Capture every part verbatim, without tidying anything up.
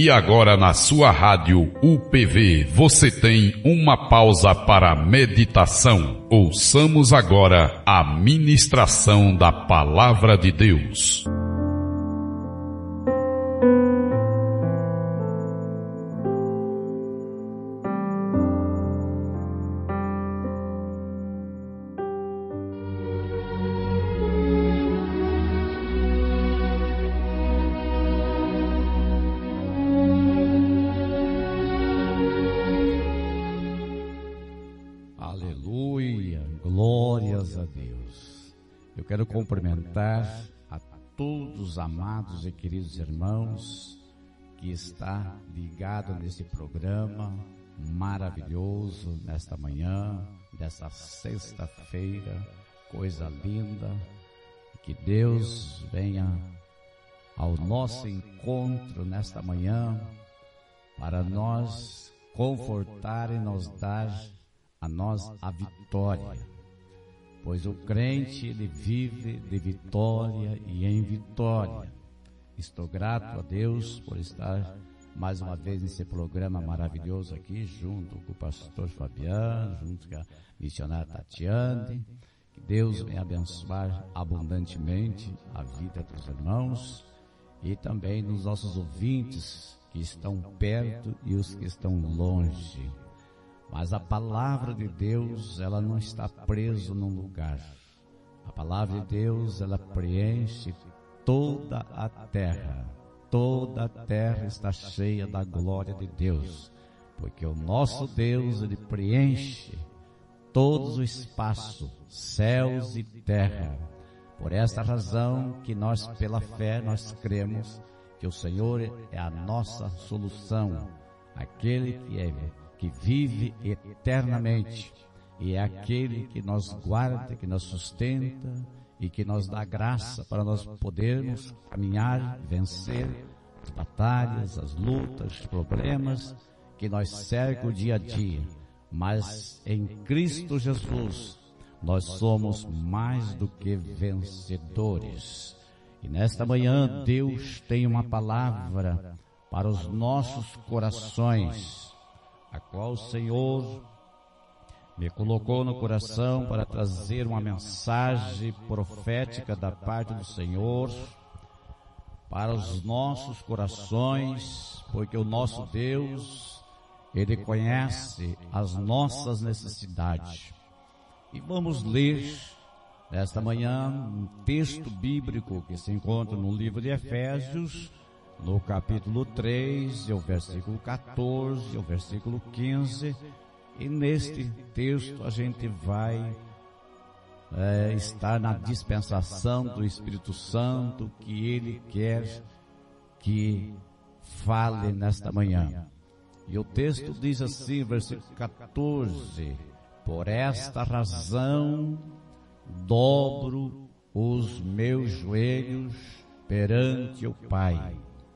E agora na sua rádio U P V você tem uma pausa para meditação. Ouçamos agora a ministração da Palavra de Deus. Eu quero cumprimentar a todos os amados e queridos irmãos que está ligado nesse programa maravilhoso nesta manhã, desta sexta-feira, coisa linda. Que Deus venha ao nosso encontro nesta manhã para nós confortar e nos dar a nós a vitória. Pois o crente, ele vive de vitória e em vitória. Estou grato a Deus por estar mais uma vez nesse programa maravilhoso aqui, junto com o pastor Fabiano, junto com a missionária Tatiane. Que Deus venha abençoar abundantemente a vida dos irmãos e também dos nossos ouvintes que estão perto e os que estão longe. Mas a palavra de Deus, ela não está presa num lugar. A palavra de Deus, ela preenche toda a terra. Toda a terra está cheia da glória de Deus. Porque o nosso Deus, ele preenche todo o espaço, céus e terra. Por esta razão que nós, pela fé, nós cremos que o Senhor é a nossa solução. Aquele que é que vive eternamente, e é aquele que nos guarda, que nos sustenta e que nos dá graça para nós podermos caminhar, vencer as batalhas, as lutas, os problemas que nos cercam o dia a dia. Mas em Cristo Jesus nós somos mais do que vencedores. E nesta manhã Deus tem uma palavra para os nossos corações, a qual o Senhor me colocou no coração para trazer uma mensagem profética da parte do Senhor para os nossos corações, porque o nosso Deus, Ele conhece as nossas necessidades. E vamos ler nesta manhã um texto bíblico que se encontra no livro de Efésios, no capítulo três, o versículo quatorze, o versículo quinze, e neste texto a gente vai é, estar na dispensação do Espírito Santo que Ele quer que fale nesta manhã. E o texto diz assim, versículo quatorze, por esta razão dobro os meus joelhos perante o Pai,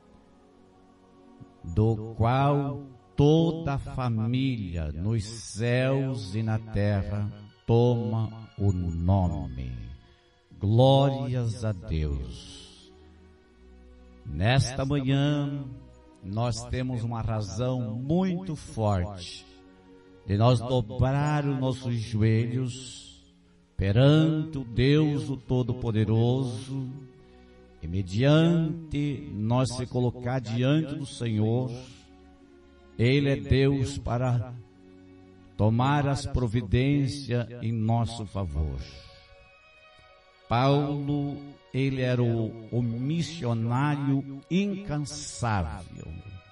do qual toda a família nos céus e na terra toma o nome. Glórias a Deus. Nesta manhã nós temos uma razão muito forte de nós dobrar os nossos joelhos perante o Deus o Todo-Poderoso e mediante nós se colocar diante do Senhor. Ele é Deus para tomar as providências em nosso favor. Paulo, ele era o, o missionário incansável.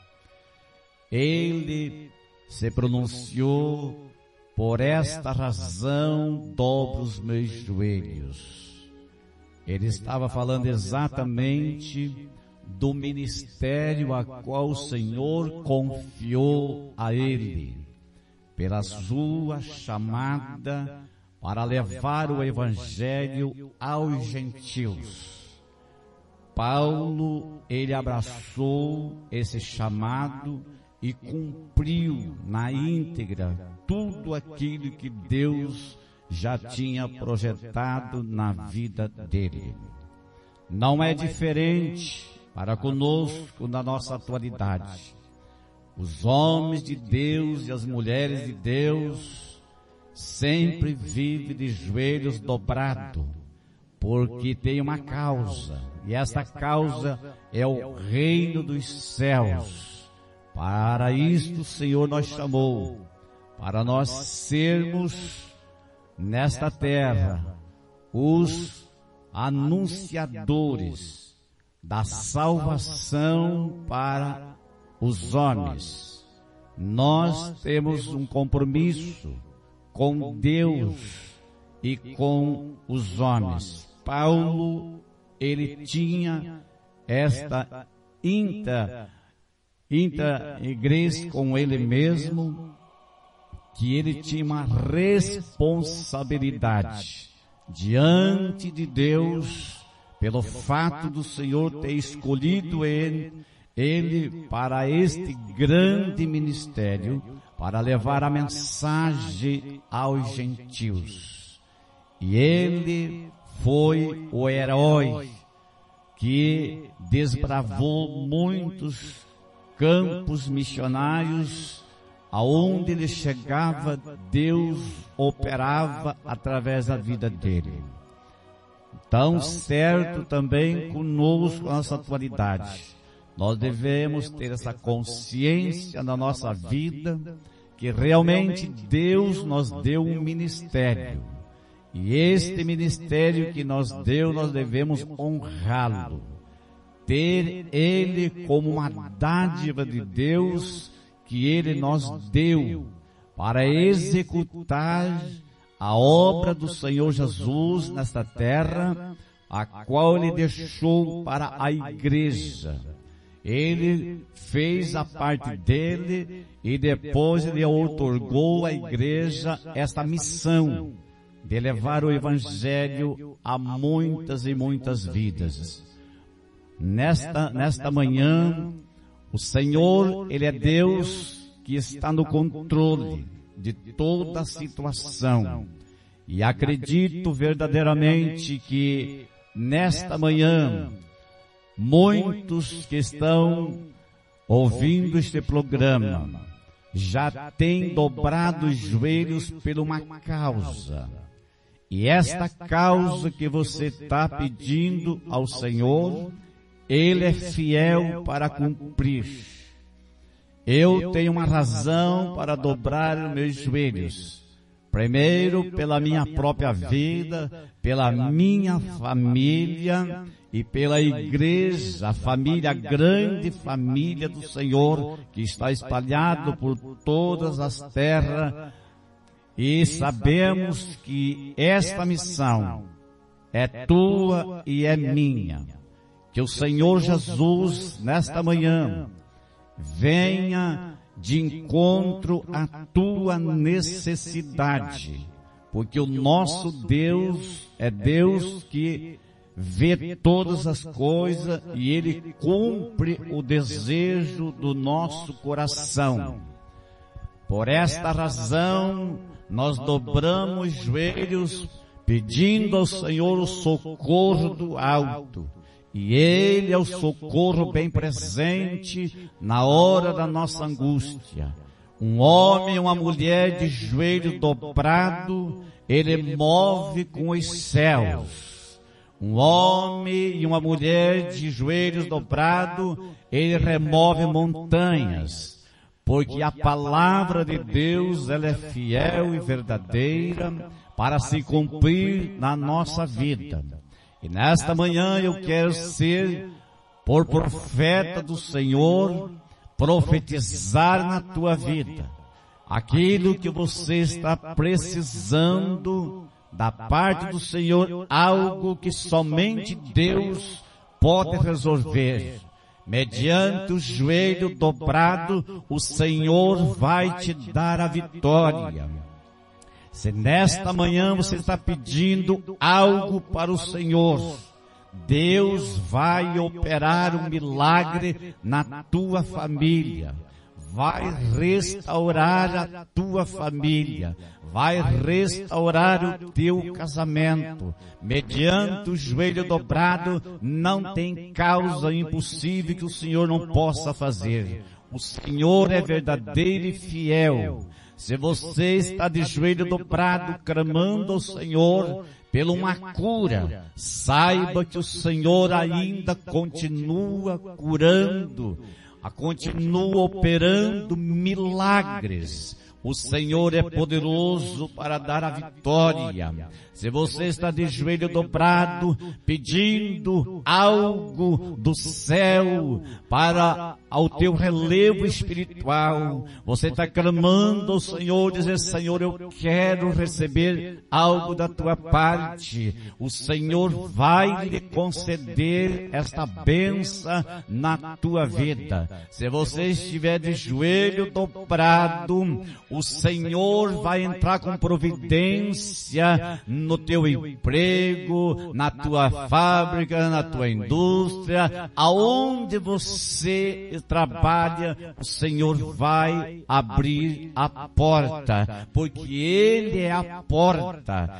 Ele se pronunciou, por esta razão dobro os meus joelhos. Ele estava falando exatamente do ministério a qual o Senhor confiou a ele, pela sua chamada para levar o Evangelho aos gentios. Paulo, ele abraçou esse chamado e cumpriu na íntegra tudo aquilo que Deus já tinha projetado na vida dele. Não é diferente para conosco na nossa atualidade. Os homens de Deus e as mulheres de Deus sempre vivem de joelhos dobrados, porque tem uma causa, e essa causa é o reino dos céus. Para isto o Senhor nos chamou, para nós sermos nesta terra os anunciadores da salvação para os homens. Nós temos um compromisso com Deus e com os homens. Paulo, ele tinha esta inta, inta igreja com ele mesmo, que ele tinha uma responsabilidade diante de Deus, pelo fato do Senhor ter escolhido ele, ele para este grande ministério, para levar a mensagem aos gentios. E ele foi o herói que desbravou muitos campos missionários. Aonde ele chegava, Deus operava através da vida dele. Tão certo também conosco na nossa atualidade. Nós devemos ter essa consciência na nossa vida, que realmente Deus nos deu um ministério. E este ministério que nos deu, nós devemos honrá-lo. Ter ele como uma dádiva de Deus, que ele nos deu para executar a obra do Senhor Jesus nesta terra, a qual ele deixou para a igreja. Ele fez a parte dele e depois ele outorgou à igreja esta missão de levar o evangelho a muitas e muitas vidas. Nesta, nesta manhã, o Senhor, ele é Deus que está no controle de toda a situação. E acredito verdadeiramente que nesta manhã, muitos que estão ouvindo este programa já têm dobrado os joelhos por uma causa. E esta causa que você está pedindo ao Senhor, Ele é fiel para cumprir. Eu tenho uma razão para dobrar os meus joelhos. Primeiro, pela minha própria vida, pela minha família e pela igreja, a família, a grande família do Senhor, que está espalhado por todas as terras. E sabemos que esta missão é tua e é minha. Que o Senhor Jesus, nesta manhã, venha de encontro à tua necessidade, porque o nosso Deus é Deus que vê todas as coisas e Ele cumpre o desejo do nosso coração. Por esta razão, nós dobramos os joelhos pedindo ao Senhor o socorro do alto. E Ele é o socorro bem presente na hora da nossa angústia. Um homem e uma mulher de joelho dobrado, Ele move com os céus. Um homem e uma mulher de joelhos dobrados, Ele remove montanhas. Porque a palavra de Deus, ela é fiel e verdadeira para se cumprir na nossa vida. E nesta manhã eu quero ser, por profeta do Senhor, profetizar na tua vida aquilo que você está precisando da parte do Senhor, algo que somente Deus pode resolver. Mediante o joelho dobrado, o Senhor vai te dar a vitória. Se nesta manhã você está pedindo algo para o Senhor, Deus vai operar um milagre na tua família, vai restaurar a tua família, vai restaurar o teu casamento. Mediante o joelho dobrado, não tem causa impossível que o Senhor não possa fazer. O Senhor é verdadeiro e fiel. Se você está de joelho dobrado, clamando ao Senhor pela uma cura, saiba que o Senhor ainda continua curando, continua operando milagres. O Senhor é poderoso para dar a vitória. Se você está de joelho dobrado, pedindo algo do céu para ao teu relevo espiritual, você está clamando ao Senhor, dizendo: Senhor, eu quero receber algo da tua parte. O Senhor vai lhe conceder esta bênção na tua vida. Se você estiver de joelho dobrado, o Senhor vai entrar com providência no teu emprego, na tua fábrica, na tua indústria, aonde você trabalha, o Senhor vai abrir a porta, porque Ele é a porta.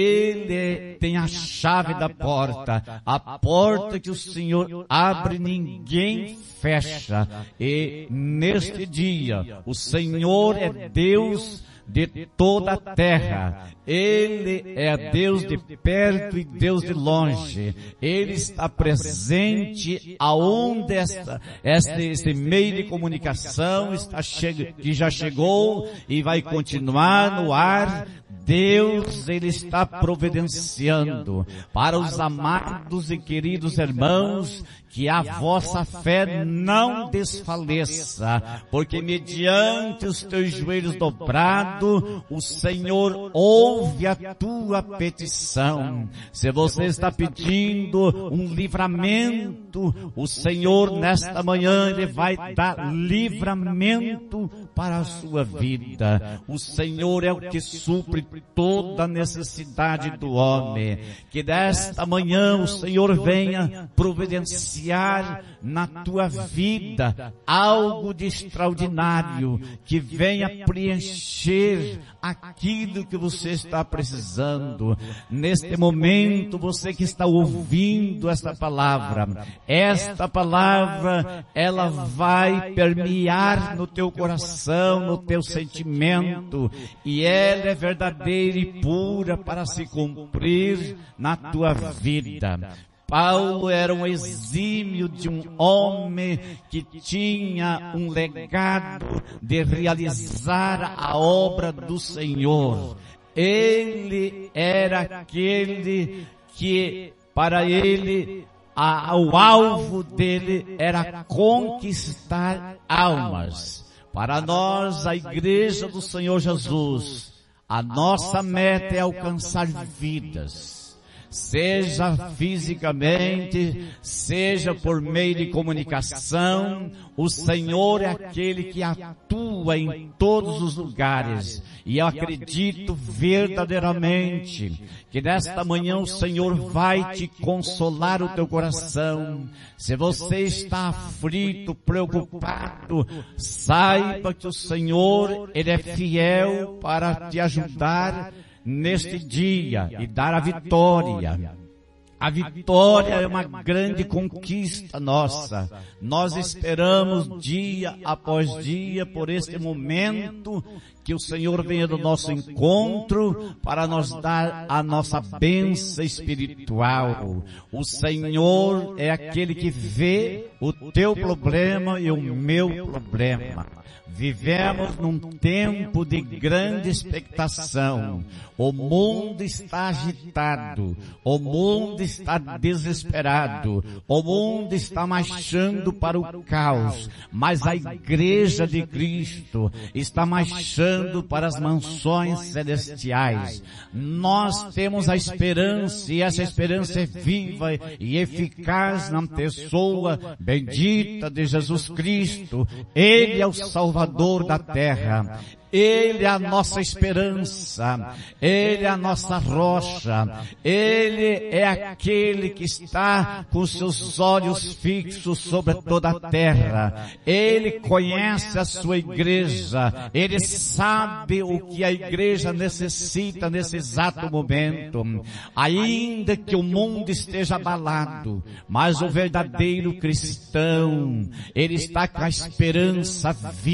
Ele tem a chave da porta, a porta que o Senhor abre, ninguém fecha. E neste dia, o Senhor é Deus de toda a terra. Ele é Deus de perto e Deus de longe. Ele está presente aonde esta, este, este meio de comunicação está che- que já chegou e vai continuar no ar. Deus, Ele está providenciando para os amados e queridos irmãos que a vossa fé não desfaleça, porque mediante os teus joelhos dobrados, o Senhor ouve a tua petição. Se você está pedindo um livramento, o Senhor nesta manhã, Ele vai dar livramento para a sua vida. O Senhor é o que supre toda a necessidade do homem. Que desta manhã o Senhor venha providenciar na tua vida algo de extraordinário, que venha preencher aquilo que você está precisando. Neste momento, você que está ouvindo esta palavra, esta palavra, ela vai permear no teu coração, no teu sentimento, e ela é verdadeira e pura para se cumprir na tua vida. Paulo era um exímio de um homem que tinha um legado de realizar a obra do Senhor. Ele era aquele que, para ele, a, o alvo dele era conquistar almas. Para nós, a Igreja do Senhor Jesus, a nossa meta é alcançar vidas. Seja fisicamente, seja por meio de comunicação, o Senhor é aquele que atua em todos os lugares. E eu acredito verdadeiramente que nesta manhã o Senhor vai te consolar o teu coração. Se você está aflito, preocupado, saiba que o Senhor, Ele é fiel para te ajudar neste dia e dar a vitória. A vitória é uma grande conquista nossa. Nós esperamos dia após dia por este momento que o Senhor venha do nosso encontro para nos dar a nossa bênção espiritual. O Senhor é aquele que vê o teu problema e o meu problema. Vivemos num tempo de grande expectação. O mundo está agitado. O mundo está desesperado. O mundo está marchando para o caos. Mas a Igreja de Cristo está marchando para as mansões celestiais. Nós temos a esperança, e essa esperança é viva e eficaz na pessoa bendita de Jesus Cristo. Ele é o Salvador da terra. Ele é a nossa esperança, Ele é a nossa rocha, Ele é aquele que está com seus olhos fixos sobre toda a terra. Ele conhece a sua igreja, Ele sabe o que a igreja necessita nesse exato momento. Ainda que o mundo esteja abalado, mas o verdadeiro cristão, ele está com a esperança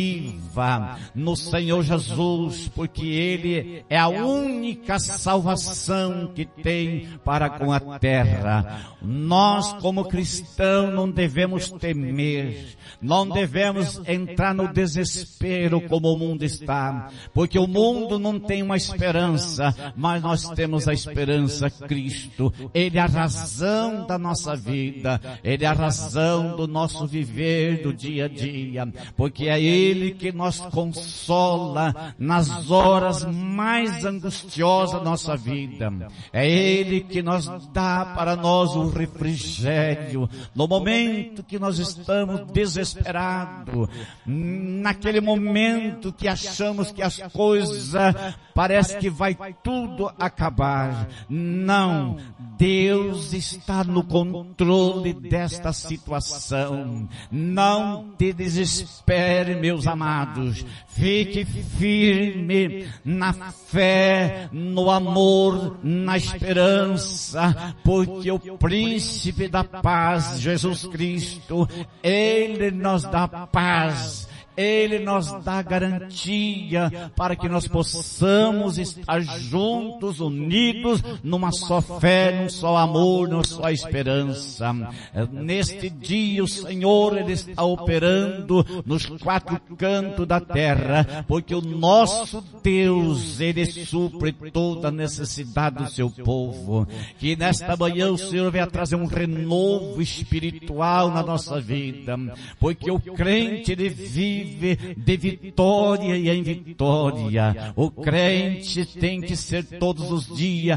viva no Senhor Jesus, porque Ele é a única salvação que tem para com a terra. Nós, como cristãos, não devemos temer, não devemos entrar no desespero como o mundo está, porque o mundo não tem uma esperança, mas nós temos a esperança Cristo. Ele é a razão da nossa vida, Ele é a razão do nosso viver do dia a dia, porque é Ele que nos consola nas horas mais angustiosas da nossa vida. É Ele que nos dá para nós o refrigério no momento que nós estamos desesperados, naquele momento que achamos que as coisas parece que vai tudo acabar. Não, Deus está no controle desta situação. Não te desespere, meus amados. Fique firme na fé, no amor, na esperança, porque o príncipe da paz, Jesus Cristo, Ele nos dá paz. Ele nos dá garantia para que nós possamos estar juntos, unidos, numa só fé, num só amor, numa só esperança. Neste dia o Senhor, Ele está operando nos quatro cantos da terra, porque o nosso Deus, Ele supre toda a necessidade do seu povo. Que nesta manhã o Senhor venha trazer um renovo espiritual na nossa vida, porque o crente, ele vive de vitória e em vitória. O crente tem que ser todos os dias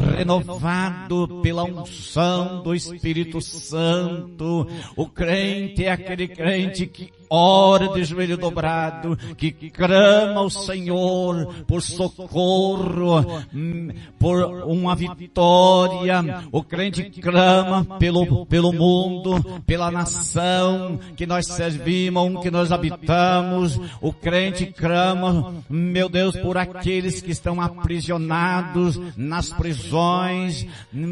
renovado pela unção do Espírito Santo. O crente é aquele crente que ora de joelho dobrado, que clama ao Senhor por socorro, por uma vitória. O crente clama pelo, pelo mundo, pela nação que nós servimos, que nós habitamos. O crente clama, meu Deus, por aqueles que estão aprisionados nas prisões,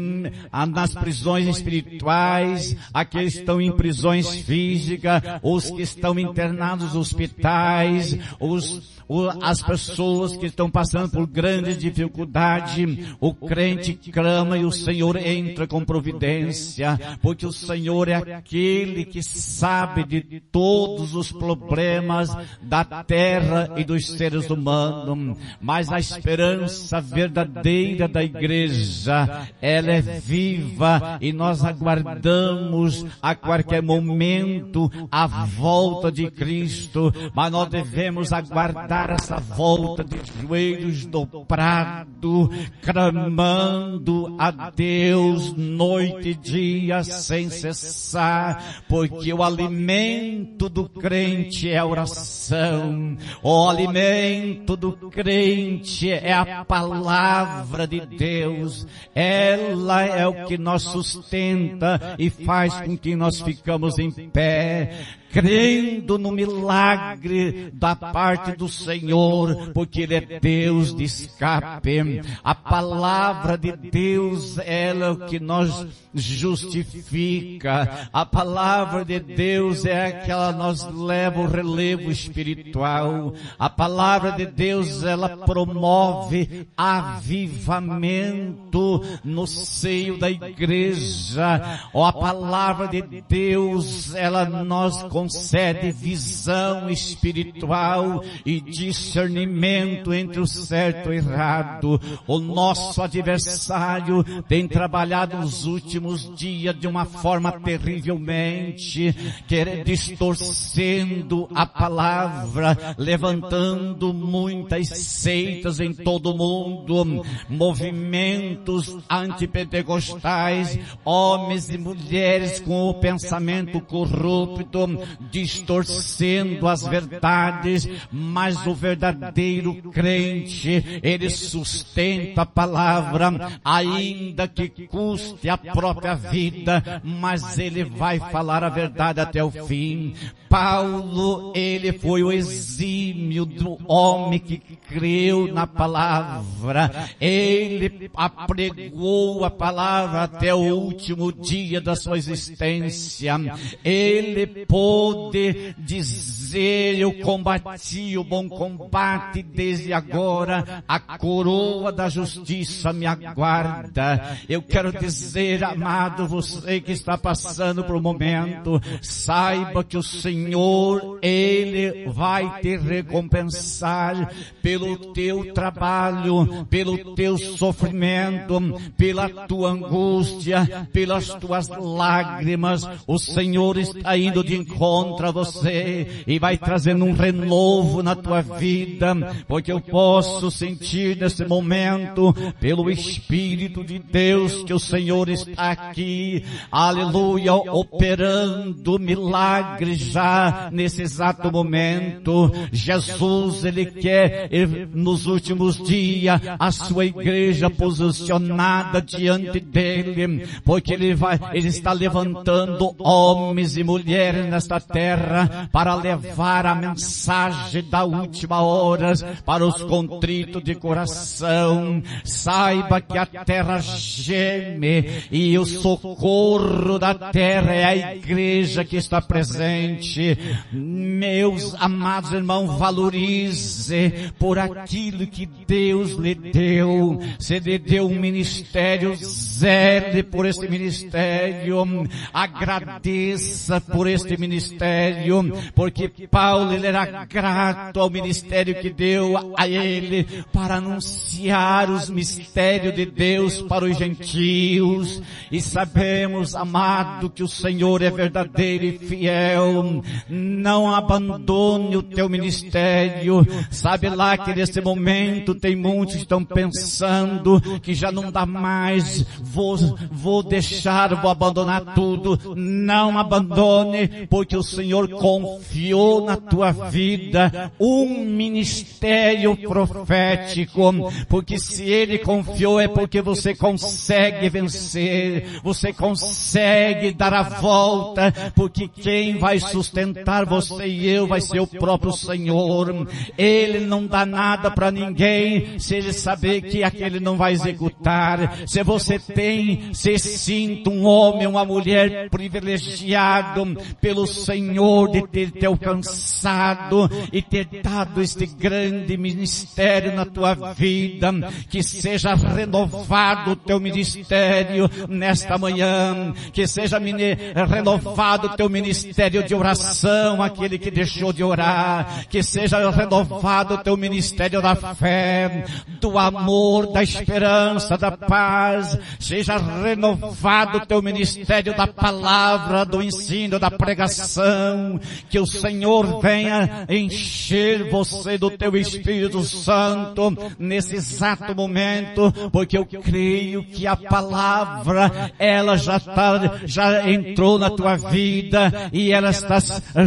nas prisões espirituais, aqueles que estão em prisões físicas, os que estão internados nos hospitais, os, as pessoas que estão passando por grande dificuldade. O crente clama e o Senhor entra com providência, porque o Senhor é aquele que sabe de todos os problemas da terra e dos seres humanos. Mas a esperança verdadeira da igreja, ela é viva e nós aguardamos a qualquer momento a volta de Cristo, mas nós devemos aguardar essa volta de joelhos dobrados, clamando a Deus noite e dia sem cessar, porque o alimento do crente é a oração, o alimento do crente é a palavra de Deus. Ela é o que nos sustenta e faz com que nós ficamos em pé, crendo no milagre da parte do Senhor, porque Ele é Deus de escape. A palavra de Deus, ela é o que nos justifica. A palavra de Deus é a que ela nos leva o relevo espiritual. A palavra de Deus, ela promove avivamento no seio da igreja. Oh, a palavra de Deus, ela nos concede visão espiritual e discernimento entre o certo e o errado. O nosso adversário tem trabalhado nos últimos dias de uma forma terrivelmente, quer distorcendo a palavra, levantando muitas seitas em todo o mundo, movimentos antipentecostais, homens e mulheres com o pensamento corrupto, distorcendo as verdades, mas o verdadeiro crente, ele sustenta a palavra, ainda que custe a própria vida, mas ele vai falar a verdade até o fim. Paulo, ele foi o exímio do homem que creu na palavra. Ele apregou a palavra até o último dia da sua existência. Ele pôde dizer: eu combati o bom combate, desde agora a coroa da justiça me aguarda. Eu quero dizer, amado, você que está passando por um momento, saiba que o Senhor, Ele vai te recompensar pelo teu trabalho, pelo teu sofrimento, pela tua angústia, pelas tuas lágrimas. O Senhor está indo de encontro a você e vai trazendo um renovo na tua vida, porque eu posso sentir nesse momento, pelo Espírito de Deus, que o Senhor está aqui, aleluia, operando milagres já nesse exato momento. Jesus, Ele quer, nos últimos dias, a sua igreja posicionada diante dEle, porque Ele vai, Ele está levantando homens e mulheres nesta terra para levar a mensagem da última hora para os contritos de coração. Saiba que a terra geme e o socorro da terra é a igreja que está presente. Meus amados irmãos, valorize por aquilo que Deus lhe deu. Se lhe deu um ministério, zele por este ministério. Agradeça por este ministério, porque Paulo, ele era grato ao ministério que deu a ele para anunciar os mistérios de Deus para os gentios. E sabemos, amado, que o Senhor é verdadeiro e fiel. Não abandone o teu ministério. Sabe lá que nesse momento tem muitos que estão pensando que já não dá mais, vou, vou deixar, vou abandonar tudo. Não abandone, porque o Senhor confiou na tua vida um ministério profético, porque se Ele confiou é porque você consegue vencer, você consegue dar a volta, porque quem vai sustentar você e eu vai ser o próprio Senhor. Ele não dá nada para ninguém se Ele saber que aquele não vai executar. Se você tem, se sinta um homem, uma mulher privilegiado pelo Senhor de ter te alcançado e ter dado este grande ministério na tua vida, que seja renovado o teu ministério nesta manhã, que seja renovado o teu ministério de oração, aquele que deixou de orar, que seja renovado o teu ministério da fé, do amor, da esperança, da paz, seja renovado o teu ministério da palavra, do ensino, da pregação, que o Senhor venha encher você do teu Espírito Santo nesse exato momento, porque eu creio que a palavra, ela já está, já entrou na tua vida e ela está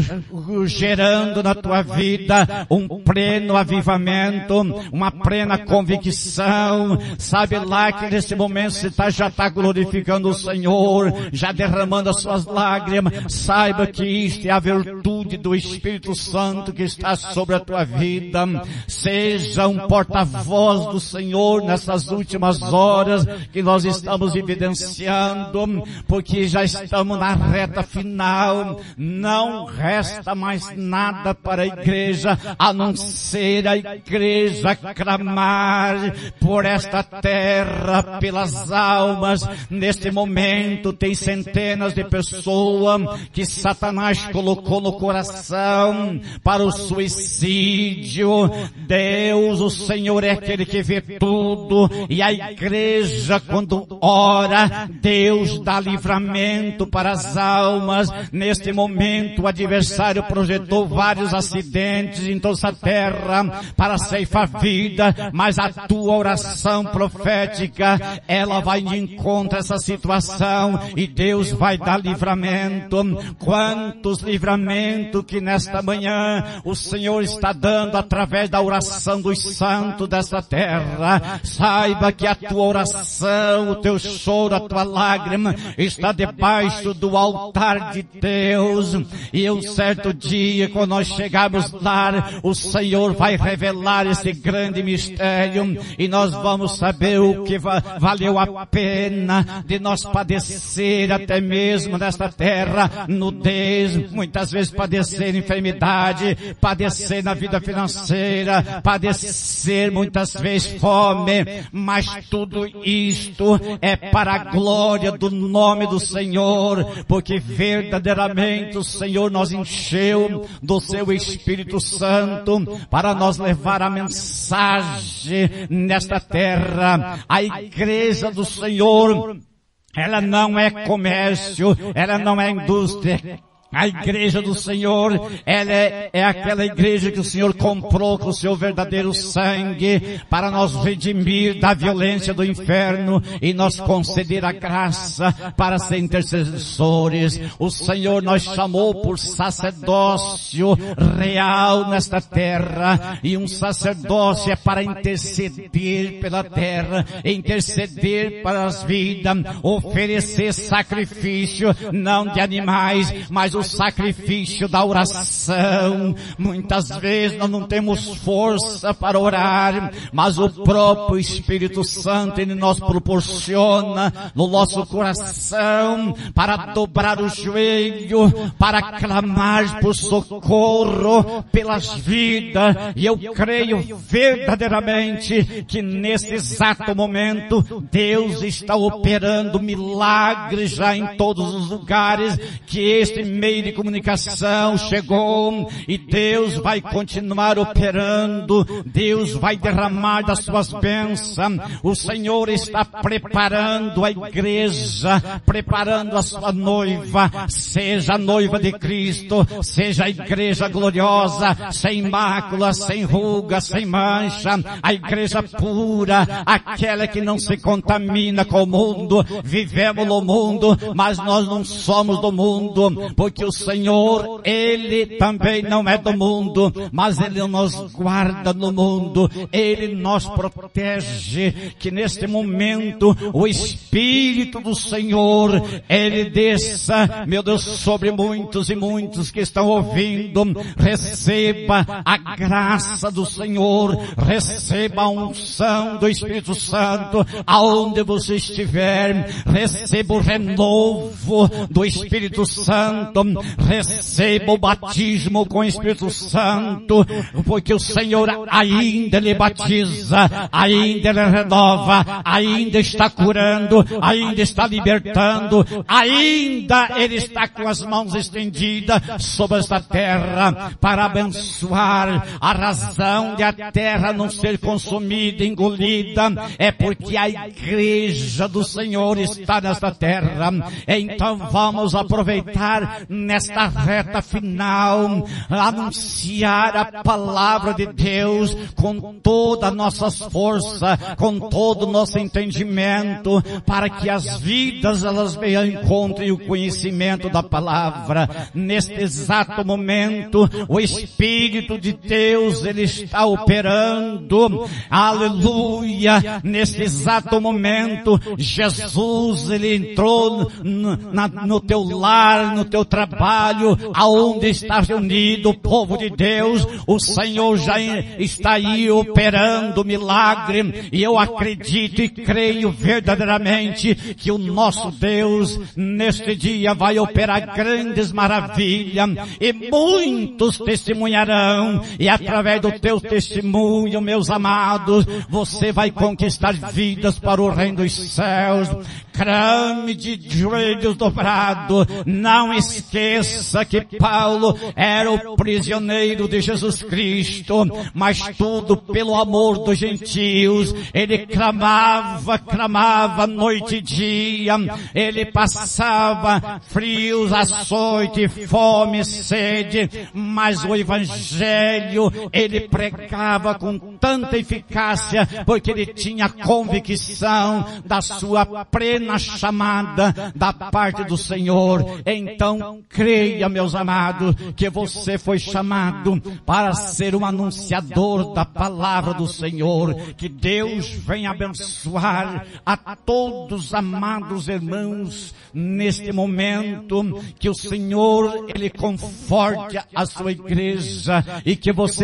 gerando na tua vida um pleno avivamento, uma plena convicção. Sabe lá que nesse momento você tá, já está glorificando o Senhor, já derramando as suas lágrimas. Saiba que isto é a virtude do Espírito Santo que está sobre a tua vida. Seja um porta-voz do Senhor nessas últimas horas que nós estamos evidenciando, porque já estamos na reta final. Não resta mais nada para a igreja a não ser a igreja clamar por esta terra, pelas almas. Neste momento tem centenas de pessoas que Satanás colocou no coração oração para o suicídio. Deus, o Senhor é aquele que vê tudo, e a igreja, quando ora, Deus dá livramento para as almas. Neste momento o adversário projetou vários acidentes em toda essa terra para ceifar vida, mas a tua oração profética, ela vai de encontro a essa situação e Deus vai dar livramento. Quantos livramentos que nesta manhã o Senhor está dando através da oração dos santos desta terra. Saiba que a tua oração, o teu choro, a tua lágrima está debaixo do altar de Deus. E um certo dia, quando nós chegarmos lá, o Senhor vai revelar esse grande mistério e nós vamos saber o que va- valeu a pena de nós padecer até mesmo nesta terra, nudez, muitas vezes padecer enfermidade, padecer na vida financeira, padecer muitas vezes fome, mas tudo isto é para a glória do nome do Senhor, porque verdadeiramente o Senhor nos encheu do seu Espírito Santo para nós levar a mensagem nesta terra. A igreja do Senhor, ela não é comércio, ela não é indústria. A igreja do Senhor, ela é, é aquela igreja que o Senhor comprou com o seu verdadeiro sangue para nos redimir da violência do inferno e nos conceder a graça para ser intercessores. O Senhor nos chamou por sacerdócio real nesta terra, e um sacerdócio é para interceder pela terra, interceder para as vidas, oferecer sacrifício, não de animais, mas o sacrifício da oração. Muitas vezes nós não temos força para orar, mas o próprio Espírito Santo, ele nos proporciona no nosso coração para dobrar o joelho, para clamar por socorro pelas vidas. E eu creio verdadeiramente que nesse exato momento Deus está operando milagres já em todos os lugares que este meio de comunicação chegou, e Deus vai continuar operando. Deus vai derramar das suas bênçãos. O Senhor está preparando a igreja, preparando a sua noiva, seja a noiva de Cristo, seja a igreja gloriosa, sem mácula, sem ruga, sem mancha, a igreja pura, aquela que não se contamina com o mundo. Vivemos no mundo, mas nós não somos do mundo, porque o Senhor, Ele também não é do mundo, mas Ele nos guarda no mundo, Ele nos protege. Que neste momento o Espírito do Senhor, Ele desça, meu Deus, sobre muitos e muitos que estão ouvindo. Receba a graça do Senhor, receba a unção do Espírito Santo aonde você estiver. Receba o renovo do Espírito Santo, receba o batismo com o Espírito Santo, porque o Senhor ainda lhe batiza, ainda lhe renova, ainda está curando, ainda está libertando, ainda Ele está com as mãos estendidas sobre esta terra para abençoar. A razão de a terra não ser consumida, engolida, é porque a igreja do Senhor está nesta terra. Então vamos aproveitar nesta reta final, anunciar a palavra de Deus com toda a nossa força, com todo o nosso entendimento, para que as vidas elas venham encontrem o conhecimento da palavra. Neste exato momento, o Espírito de Deus, Ele está operando, aleluia. Neste exato momento, Jesus, Ele entrou no, na, no teu lar, no teu trabalho, aonde está reunido o povo de Deus. O Senhor já está aí operando milagre, e eu acredito e creio verdadeiramente que o nosso Deus neste dia vai operar grandes maravilhas, e muitos testemunharão, e através do teu testemunho, meus amados, você vai conquistar vidas para o reino dos céus. Crame de joelhos dobrados, não esqueça esqueça que Paulo era o prisioneiro de Jesus Cristo, mas tudo pelo amor dos gentios. Ele clamava, clamava noite e dia. Ele passava frios, açoite, fome, sede, mas o Evangelho ele pregava com tanta eficácia, porque ele tinha convicção da sua plena chamada da parte do Senhor. Então, creia, meus amados, que você foi chamado para ser um anunciador da palavra do Senhor. Que Deus venha abençoar a todos, amados irmãos, neste momento. Que o Senhor, Ele conforte a sua igreja e que você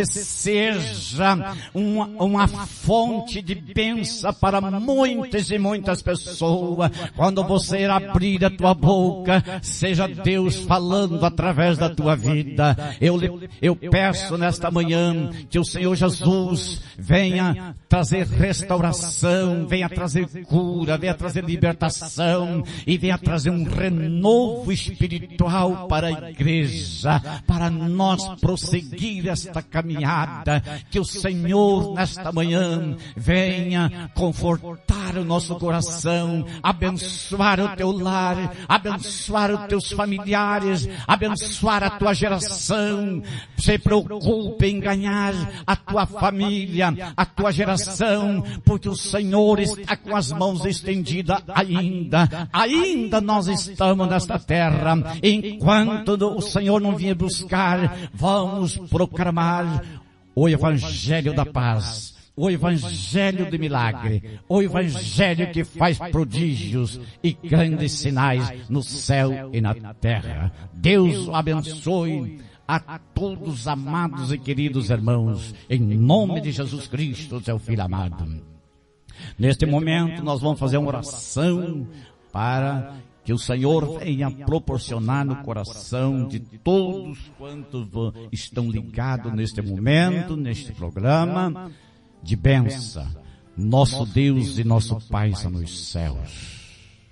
seja uma, uma fonte de bênção para muitas e muitas pessoas. Quando você abrir a tua boca, seja Deus falando através da tua vida. Eu, eu peço nesta manhã que o Senhor Jesus venha trazer restauração, venha trazer cura, venha trazer libertação e venha trazer um renovo espiritual para a igreja, para nós prosseguir esta caminhada. Que o Senhor nesta manhã venha confortar o nosso coração, abençoar o teu lar, abençoar os teus familiares, abençoar a tua geração. Se preocupe em ganhar a tua família, a tua geração, porque o Senhor está com as mãos estendidas ainda. Ainda nós estamos nesta terra. Enquanto o Senhor não vier buscar, vamos proclamar o Evangelho da paz, o Evangelho de milagre, o Evangelho que faz prodígios e grandes sinais no céu e na terra. Deus o abençoe a todos, amados e queridos irmãos, em nome de Jesus Cristo, seu Filho amado. Neste momento nós vamos fazer uma oração para que o Senhor venha proporcionar no coração de todos quantos estão ligados neste momento, neste programa, de bênção. Nosso Deus e nosso Pai são nos céus.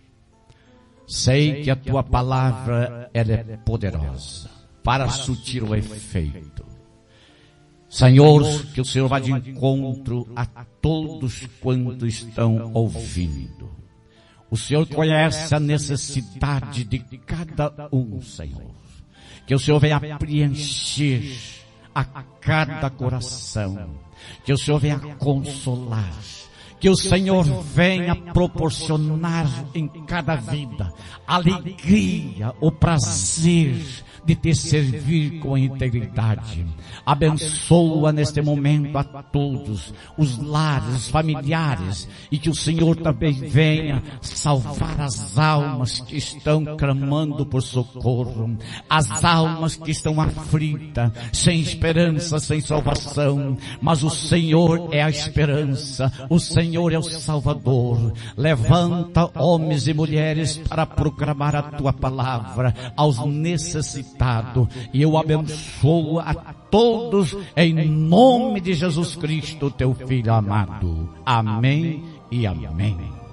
Sei que a tua palavra ela é poderosa para surtir o efeito. Senhor, que o Senhor vá de encontro a todos quantos estão ouvindo. O Senhor conhece a necessidade de cada um, Senhor. Que o Senhor venha preencher a cada coração. Que o Senhor venha consolar. Que o Senhor venha proporcionar em cada vida alegria, o prazer de te servir com integridade. Abençoa neste momento a todos, os lares, os familiares, e que o Senhor também venha salvar as almas que estão clamando por socorro, as almas que estão aflitas, sem esperança, sem salvação, mas o Senhor é a esperança, o Senhor é o Salvador. Levanta homens e mulheres para proclamar a tua palavra aos necessitados. E eu abençoo a todos em nome de Jesus Cristo, teu Filho amado. Amém e amém.